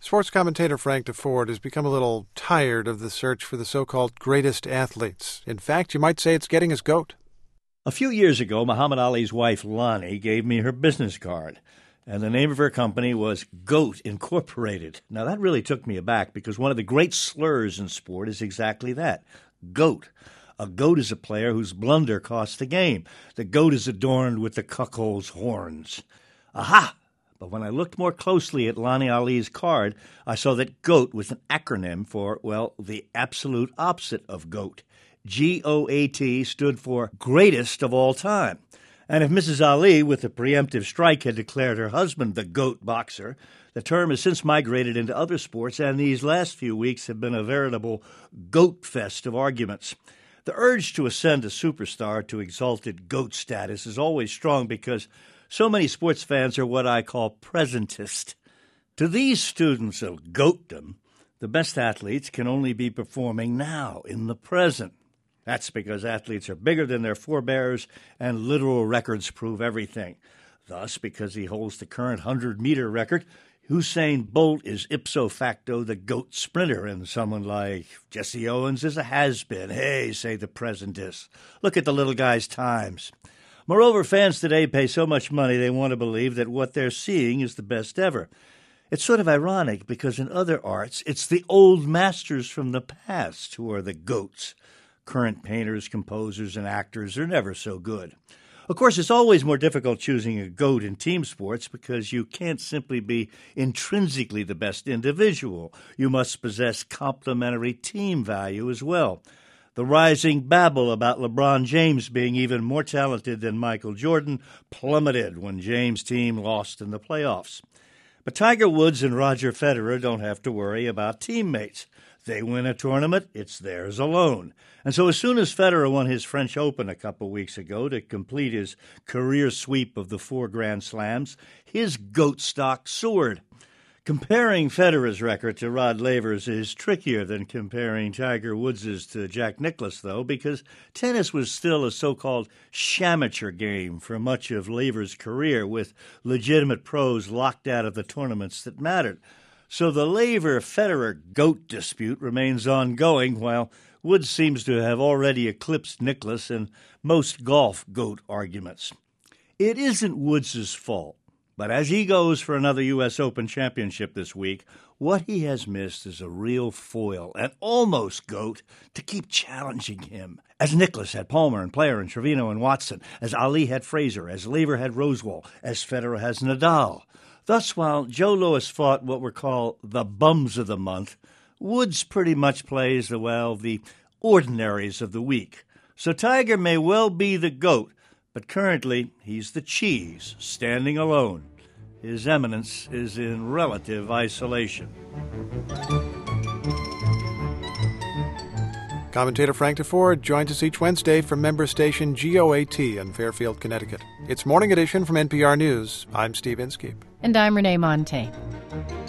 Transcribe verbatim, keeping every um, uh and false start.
Sports commentator Frank DeFord has become a little tired of the search for the so-called greatest athletes. In fact, you might say it's getting his goat. A few years ago, Muhammad Ali's wife, Lonnie, gave me her business card, and the name of her company was GOAT Incorporated. Now, that really took me aback because one of the great slurs in sport is exactly that, GOAT. A goat is a player whose blunder costs the game. The goat is adorned with the cuckold's horns. Aha! But when I looked more closely at Lonnie Ali's card, I saw that GOAT was an acronym for, well, the absolute opposite of GOAT. G O A T stood for greatest of all time. And if Missus Ali, with a preemptive strike, had declared her husband the GOAT boxer, the term has since migrated into other sports, and these last few weeks have been a veritable GOAT fest of arguments. The urge to ascend a superstar to exalted GOAT status is always strong because so many sports fans are what I call presentist. To these students of GOATdom, the best athletes can only be performing now, in the present. That's because athletes are bigger than their forebears, and literal records prove everything. Thus, because he holds the current hundred-meter record, Usain Bolt is ipso facto the GOAT sprinter, and someone like Jesse Owens is a has-been. Hey, say the presentists. Look at the little guy's times. Moreover, fans today pay so much money they want to believe that what they're seeing is the best ever. It's sort of ironic because in other arts, it's the old masters from the past who are the GOATs. Current painters, composers, and actors are never so good. Of course, it's always more difficult choosing a GOAT in team sports because you can't simply be intrinsically the best individual. You must possess complementary team value as well. The rising babble about LeBron James being even more talented than Michael Jordan plummeted when James' team lost in the playoffs. But Tiger Woods and Roger Federer don't have to worry about teammates. They win a tournament, it's theirs alone. And so as soon as Federer won his French Open a couple weeks ago to complete his career sweep of the four Grand Slams, his GOAT stock soared. Comparing Federer's record to Rod Laver's is trickier than comparing Tiger Woods' to Jack Nicklaus, though, because tennis was still a so-called shamateur game for much of Laver's career, with legitimate pros locked out of the tournaments that mattered. So the Laver-Federer GOAT dispute remains ongoing, while Woods seems to have already eclipsed Nicklaus in most golf GOAT arguments. It isn't Woods' fault, but as he goes for another U S Open championship this week, what he has missed is a real foil, an almost GOAT, to keep challenging him. As Nicklaus had Palmer and Player and Trevino and Watson, as Ali had Fraser, as Laver had Rosewall, as Federer has Nadal. Thus, while Joe Louis fought what were called the bums of the month, Woods pretty much plays the, well, the ordinaries of the week. So Tiger may well be the GOAT, but currently he's the cheese, standing alone. His eminence is in relative isolation. Commentator Frank DeFord joins us each Wednesday from member station G O A T in Fairfield, Connecticut. It's Morning Edition from N P R News. I'm Steve Inskeep. And I'm Renee Montagne.